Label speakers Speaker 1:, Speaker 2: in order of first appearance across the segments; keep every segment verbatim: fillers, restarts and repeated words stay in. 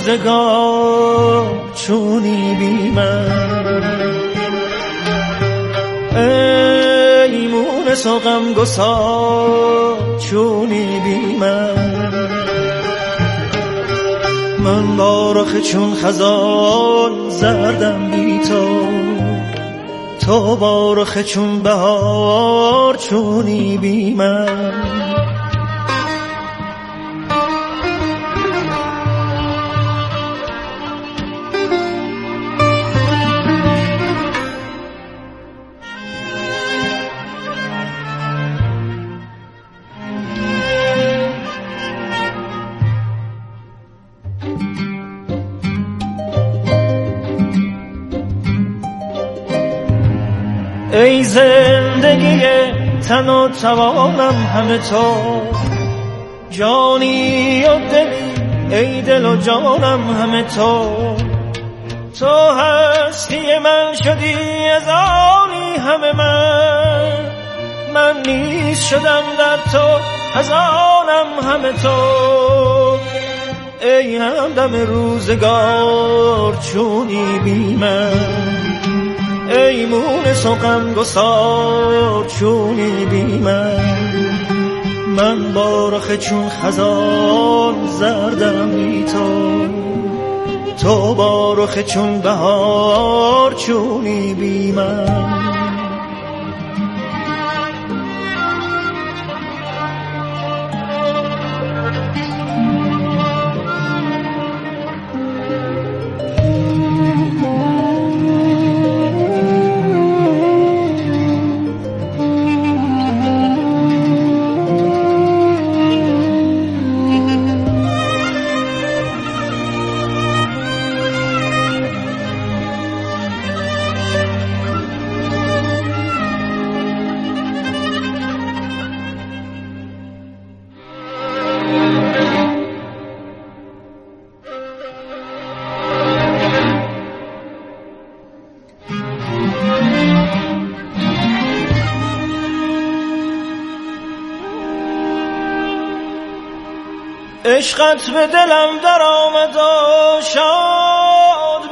Speaker 1: روزگار چونی بی من، ای مونس و غمگسار چونی بی من. من با رخ چون خزان زردم بی تو، تو با رخ چون بهار چونی بی من. ای زندگی تن و توانم همه تو، جانی و دلی ای دل و جانم همه تو. تو هستی من شدی از آنی همه من، من نیز شدم در تو از آنم همه تو. ای همدم روزگار چونی بی من، ای مونس و غمگسار چونی بی من. من با رخ چون خزان زردم بی تو، تو با رخ چون بهار چونی بی من. عشقت به دلم در آمد و شاد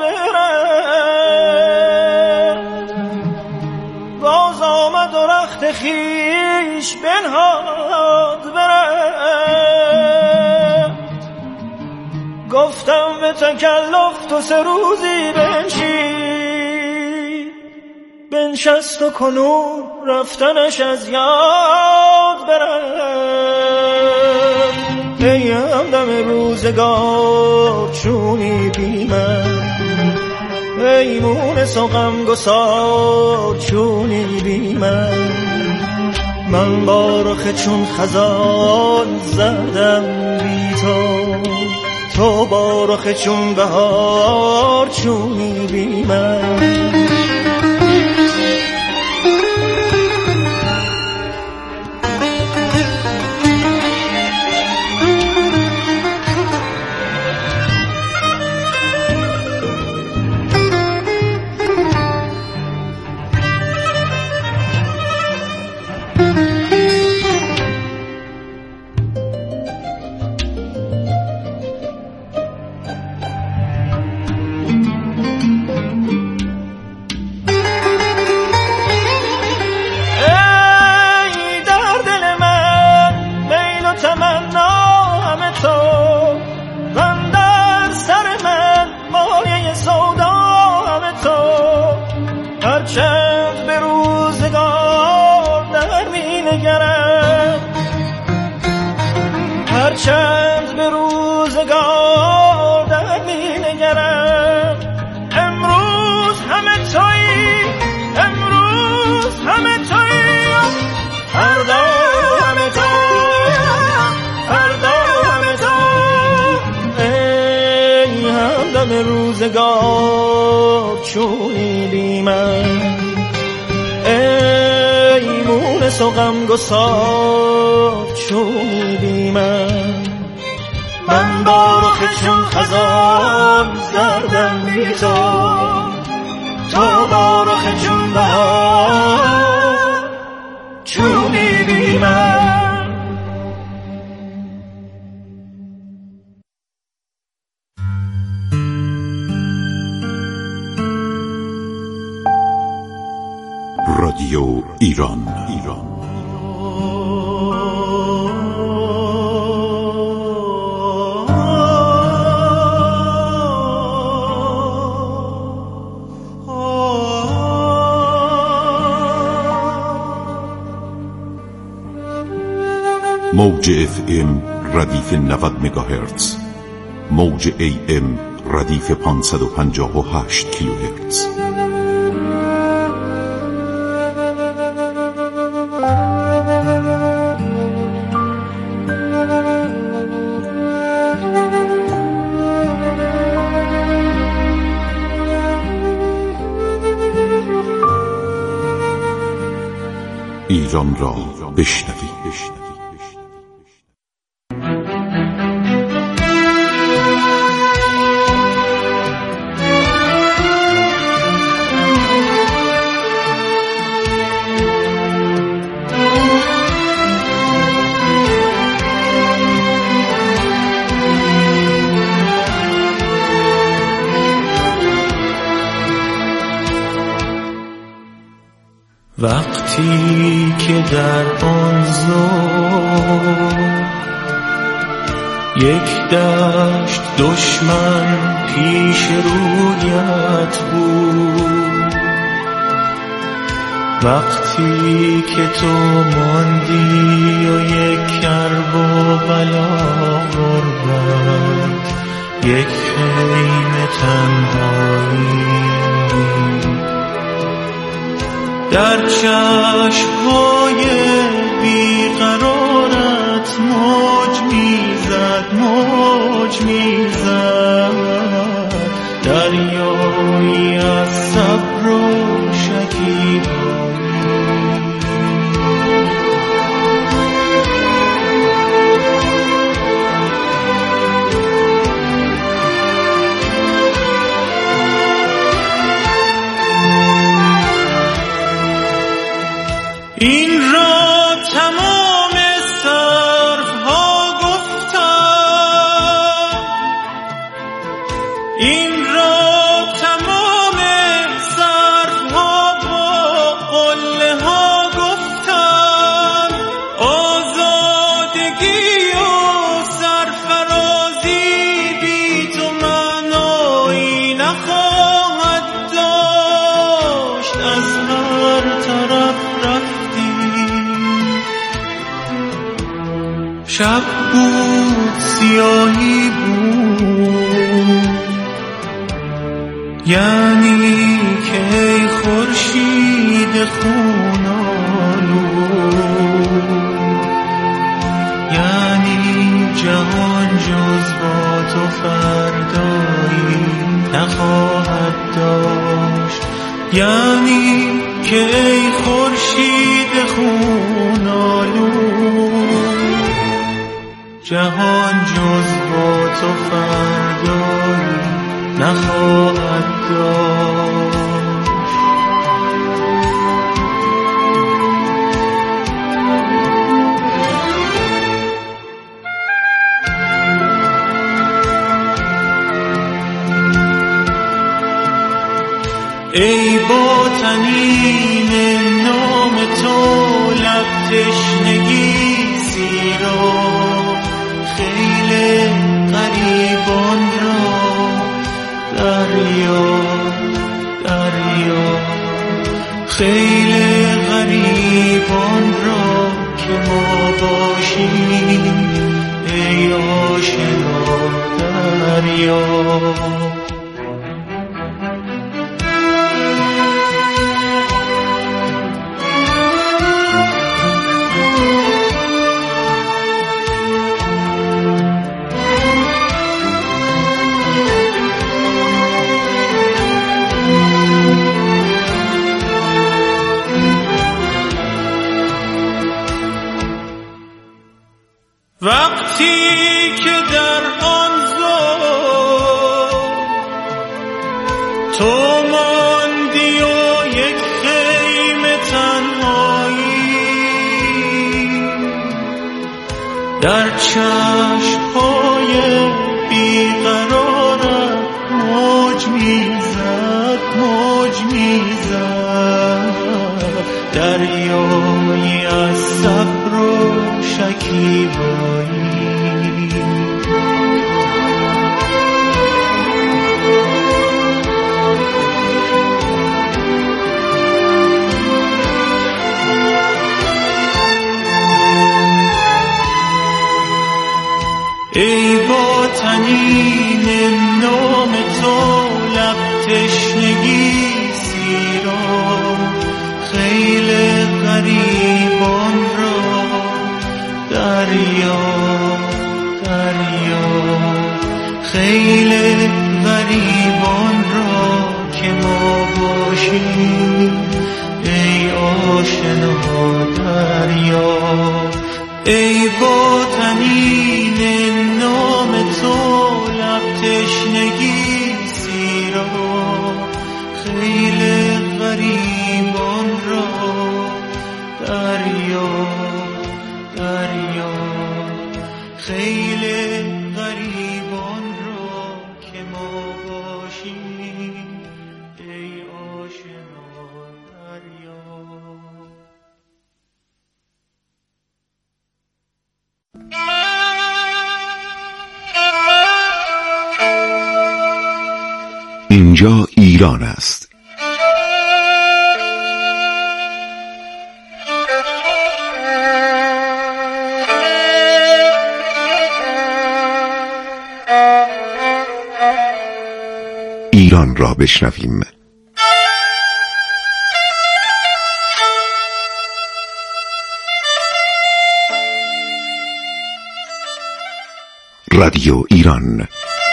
Speaker 1: برد، باز آمد و رخت خیش بنهاد برد. گفتم به تکلف تو سه روزی بنشین، بنشست و کنون رفتنش از یاد برد. ای همدم روزگار چونی بی من، ای مونس و غمگسار چونی بی من. من با رخ چون خزان زردم بی تو، تو با رخ چون بهار چونی بی من. هرچند به روزگار در می نگرم، هرچند به روزگار در می نگرم. امروز همه تویی، امروز همه تویی، فردا همه تو، فردا همه تو. ای همدم روزگار چونی بی من، ای مونس و غمگسار چونی بی من. من با رخ چون خزان زردم بی تو، تو با رخ چون بهار چونی بی من.
Speaker 2: رادیو ایران ایران موج اف ام ردیف نود مگاهرتز، موج ای ام ردیف پانصد و پنجاه و هشت کیلوهرتز. ایران را بشنوید.
Speaker 1: وقتی که در آن ظهر یک دشت دشمن پیش رویت بود، وقتی که تو ماندی و یک کرب و بلا غربت، یک خیمه تنهایی، در چشم‌های بیقرارت موج میزد موج میزد، دریایی از صبر و شکیبایی. این را تمام صرف‌ها گفتم، این را تمام صرف‌ها با قله‌ها گفتم، آزادگی و سرفرازی بی تو معنایی نخواهد داشت، از هر طرف شب بود سیاهی بود، یعنی که ای خورشید خون آلود، یعنی جهان جز با تو فردایی نخواهد داشت، یعنی که ای خورشید خون آلود، جهان جز با تو فردایی نخواهد داشت. ای با طنین نام تو لب تشنگی سیرا، خیل غریبان را دریا دریا، خیل غریبان را که ما باشیم ای آشنا دریا. وقتی که در آن ظهر تو ماندی و یک خیمه تنهایی، در چشم‌های بیقرارت موج میزد موج میزد، شیوایی. ای با تنین نام تو لب تشنگی سیرا، خیل غریبان را دریا دریا، خیل غریبان را که ما باشیم ای آشنا دریا. ای با تنین نام تو لب تشنگی سیرا، خیل غریبان را دریا دریا، خیل غریبان را که ما باشیم ای آشنا دریا.
Speaker 2: اینجا ایران است. ایران را بشنویم. رادیو ایران.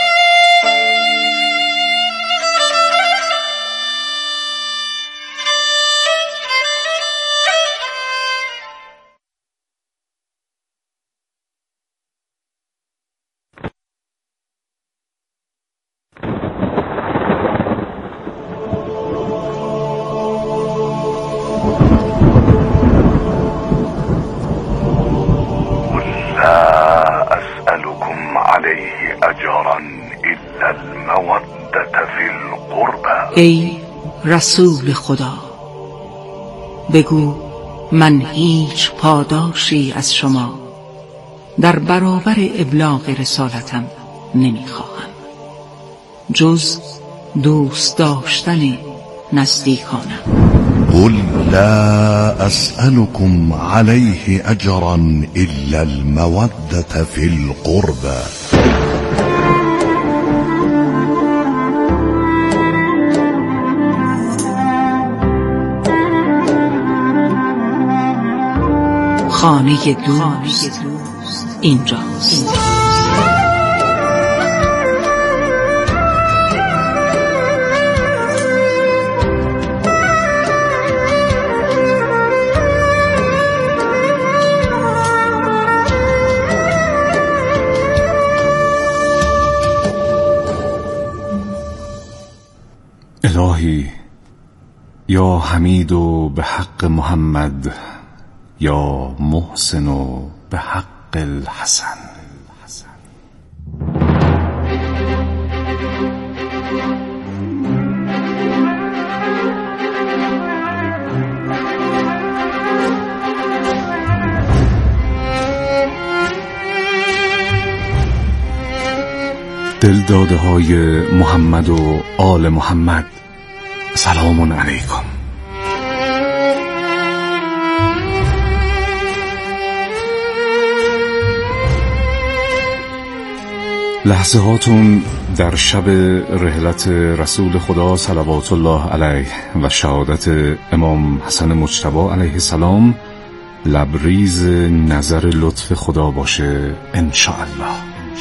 Speaker 3: ای رسول خدا، بگو من هیچ پاداشی از شما در برابر ابلاغ رسالتم نمیخواهم جز دوست داشتن نزدیکانم.
Speaker 4: قل لا أسألكم عليه أجرا إلا المودة في القربى.
Speaker 3: خانه دوست اینجاست.
Speaker 5: الهی یا حمید و به حق محمد، یا محسن و به حق الحسن. دلداده های محمد و آل محمد، سلام علیکم. لحظه هاتون در شب رحلت رسول خدا صلوات الله علیه و شهادت امام حسن مجتبی علیه السلام لبریز نظر لطف خدا باشه انشاءالله.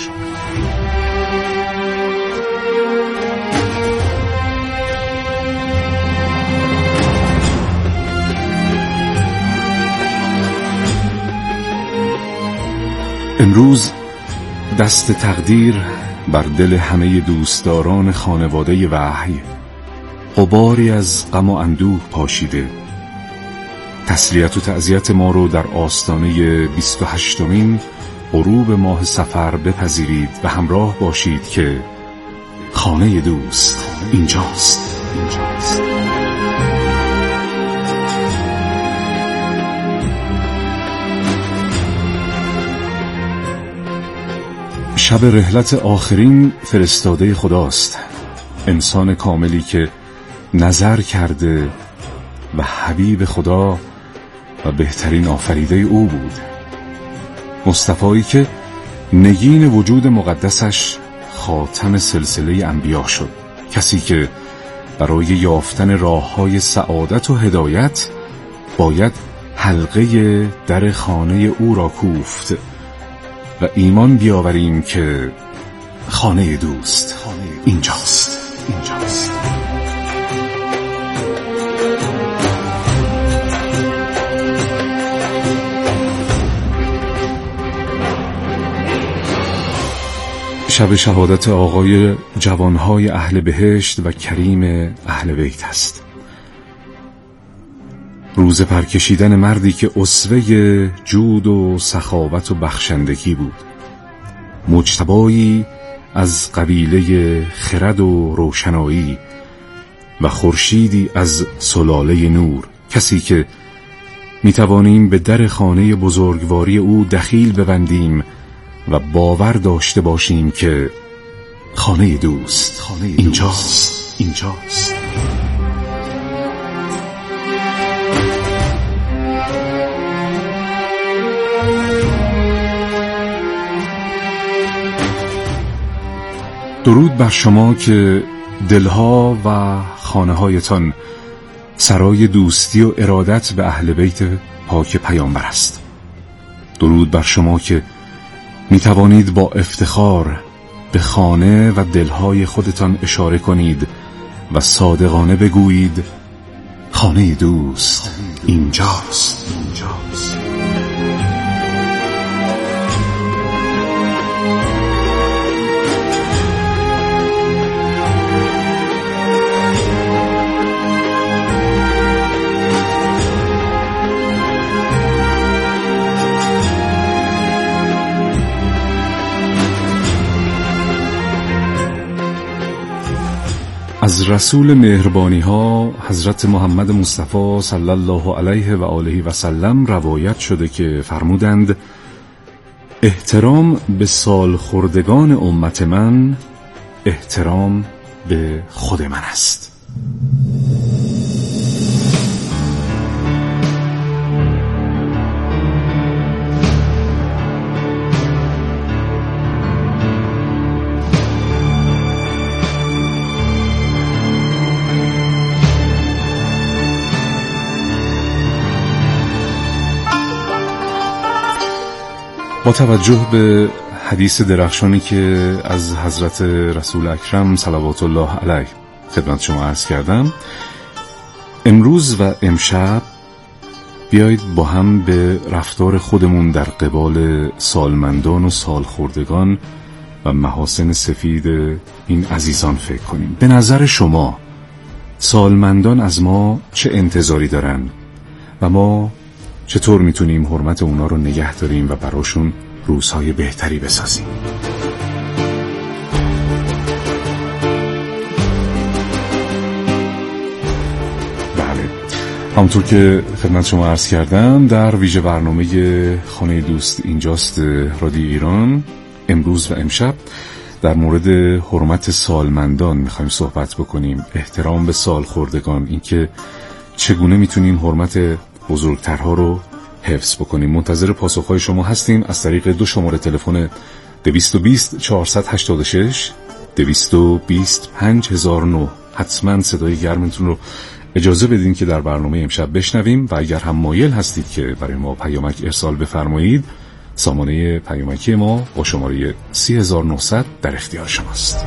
Speaker 5: امروز دست تقدیر بر دل همه دوستداران خانواده وحی غباری از غم و اندوه پاشیده. تسلیت و تعزیت ما رو در آستانه بیست و هشتمین غروب ماه صفر بپذیرید و همراه باشید که خانه دوست اینجاست. اینجاست. شب رحلت آخرین فرستاده خداست، انسان کاملی که نظر کرده و حبیب خدا و بهترین آفریده او بود، مصطفایی که نگین وجود مقدسش خاتم سلسله انبیا شد، کسی که برای یافتن راه‌های سعادت و هدایت باید حلقه در خانه او را کوفت و ایمان بیاوریم که خانه دوست اینجاست اینجاست شب شهادت آقای جوانهای اهل بهشت و کریم اهل بیت است. روز پرکشیدن مردی که اسوه جود و سخاوت و بخشندگی بود، مجتبایی از قبیله خرد و روشنایی و خورشیدی از سلاله نور، کسی که میتوانیم به در خانه بزرگواری او دخیل ببندیم و باور داشته باشیم که خانه دوست خانه اینجاست اینجاست درود بر شما که دلها و خانه هایتان سرای دوستی و ارادت به اهل بیت پاک پیامبر است. درود بر شما که می توانید با افتخار به خانه و دلهای خودتان اشاره کنید و صادقانه بگویید خانه دوست اینجاست اینجاست از رسول مهربانی ها حضرت محمد مصطفی صلی الله علیه و آله و سلم روایت شده که فرمودند احترام به سالخوردگان امت من احترام به خود من است. با توجه به حدیث درخشانی که از حضرت رسول اکرم صلوات الله علیه خدمت شما عرض کردم، امروز و امشب بیایید با هم به رفتار خودمون در قبال سالمندان و سالخوردگان و محاسن سفید این عزیزان فکر کنیم. به نظر شما سالمندان از ما چه انتظاری دارن و ما چطور میتونیم حرمت اونا رو نگه داریم و براشون روزهای بهتری بسازیم؟ بله، همونطور که خدمت شما عرض کردم در ویژه برنامه خانه دوست اینجاست رادیو ایران امروز و امشب در مورد حرمت سالمندان میخوایم صحبت بکنیم، احترام به سالخوردگان، اینکه چگونه میتونیم حرمت بزرگترها رو حفظ بکنیم. منتظر پاسخهای شما هستیم از طریق دو شماره تلفن دویست و بیست چهارصد و هشتاد و شش دویست و بیست پنج هزار و نه. حتما صدای گرمتون رو اجازه بدین که در برنامه امشب بشنویم و اگر هم مایل هستید که برای ما پیامک ارسال بفرمایید، سامانه پیامکی ما با شماره سی هزار و نهصد در اختیار شماست.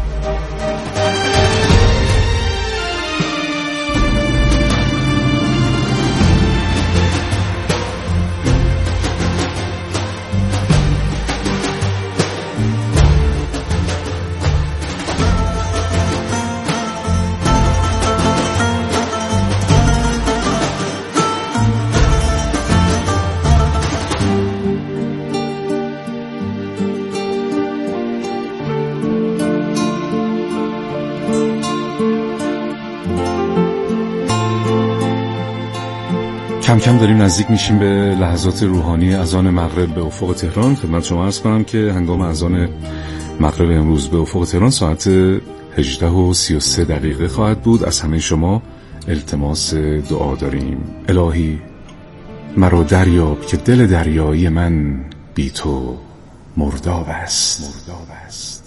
Speaker 5: کم کم داریم نزدیک میشیم به لحظات روحانی اذان مغرب به افق تهران. خدمت شما عرض کنم که هنگام اذان مغرب امروز به افق تهران ساعت هجده و سی و سه دقیقه خواهد بود. از همه شما التماس دعا داریم. الهی مرا دریاب که دل دریایی من بی تو مرداب است. مرداب است.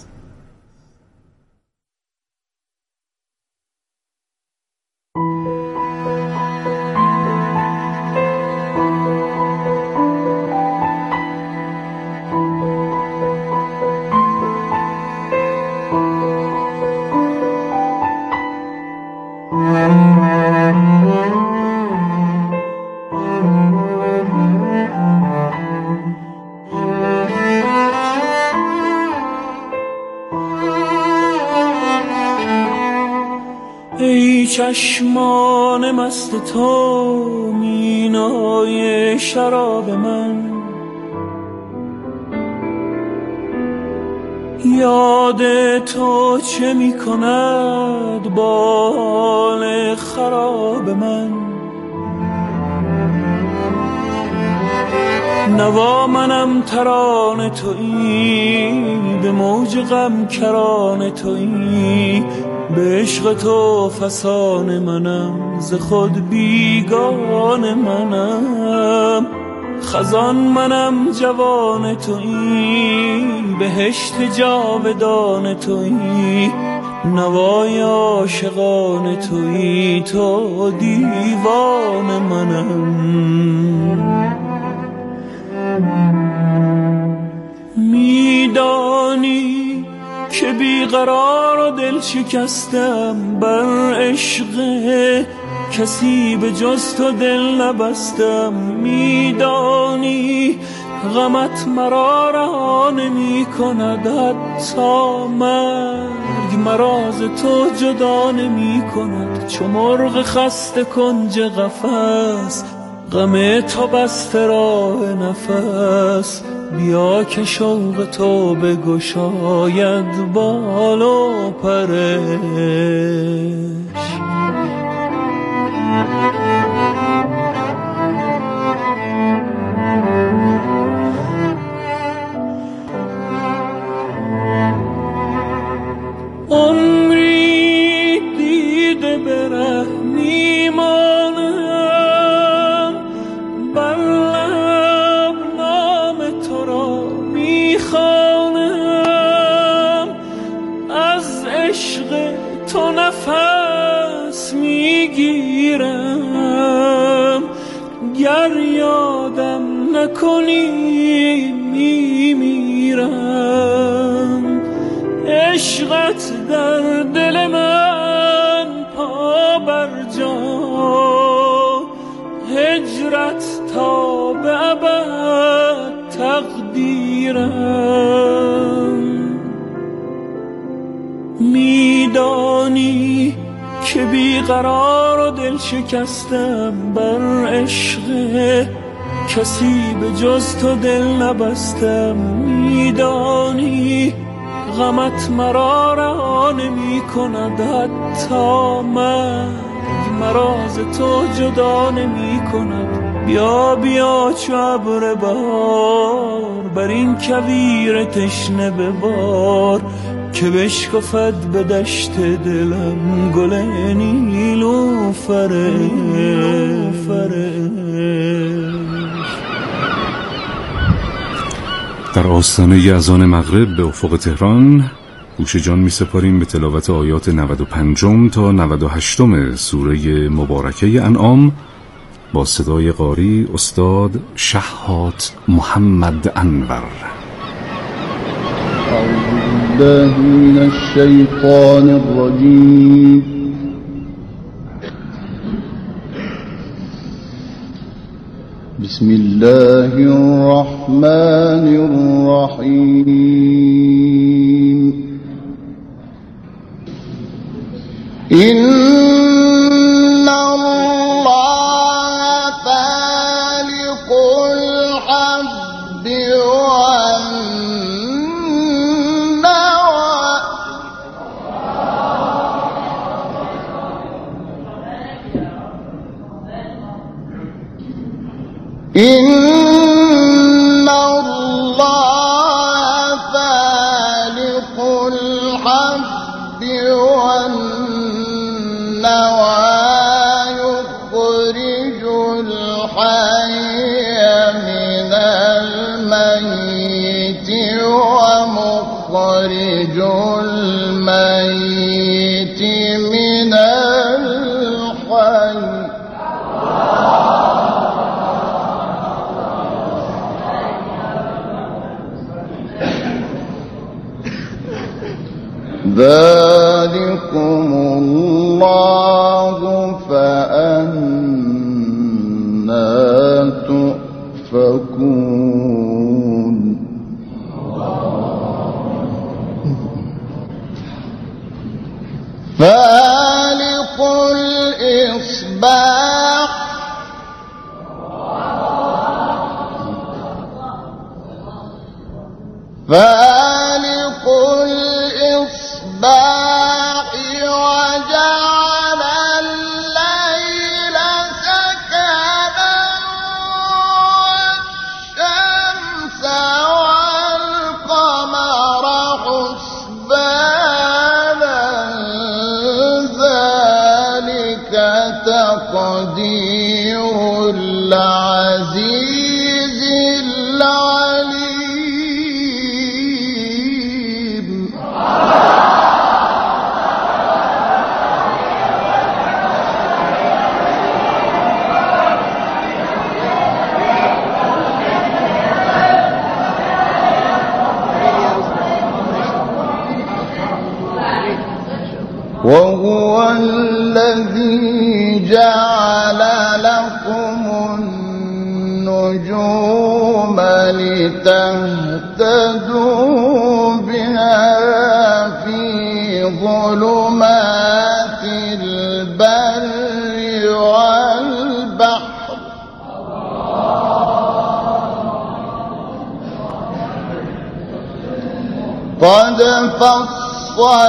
Speaker 1: ای چشمان مست تو مینای شراب من، یاد تو چه می کند با حال خراب من. نوا منم ترانه تویی، به موج غم کرانه تویی، به عشق تو فسانه منم، ز خود بیگانه منم. خزان منم جوان تویی، بهشت جاودان تویی، نوای عاشقان تویی، تو دیوان منم. میدانی که بیقرار و دل شکستم، بر عشق کسی به جز تو دل نبستم. میدانی غمت مرا رها نمی کند، حتی مرگ مرا ز تو جدا نمی کند. چو مرغ خسته کنج قفس، غم تو بسته راه نفس. بیا که شوق تو بگشاید بال و پرش. عمری دیده بره میمانم، بر لب نام تو را میخوانم. از عشق تو نفس میگیرم، گر یادم نکنی میمیرم. عشقت در دل من پا بر جا، هجرت تا به ابد تقدیرم. میدانی که بیقرار و دل شکستم، بر عشق کسی به جز تو دل نبستم. میدانی غمت مرا رها نمی کند، حتی مرگ مرا ز تو جدا نمی کند. بیا بیا چو ابر بهار، بر این کویر تشنه ببار، که بشکفد به دشت دلم گل نیلوفرش.
Speaker 5: در آستانه اذان مغرب به افق تهران گوش جان می سپاریم به تلاوت آیات نود و پنج تا نود و هشت سوره مبارکه انعام با صدای قاری استاد شهات محمد انور.
Speaker 6: اعوذ بالله من الشیطان الرجیم. بسم الله الرحمن الرحیم. إن الله فالق الحب والنوى الحب والنوى يخرج الحي من الميت ومخرج الميت من الحي. ذلكم الله فأنا تؤفكون. فالق الإصباح فالق الإصباح وجعل الليل سكنا والشمس والقمر حسبانا ذلك تقدير العزيز العليم. وهو الذي جعل لكم النجوم لتهتدوا بها في ظلمات البر والبحر. قد فصل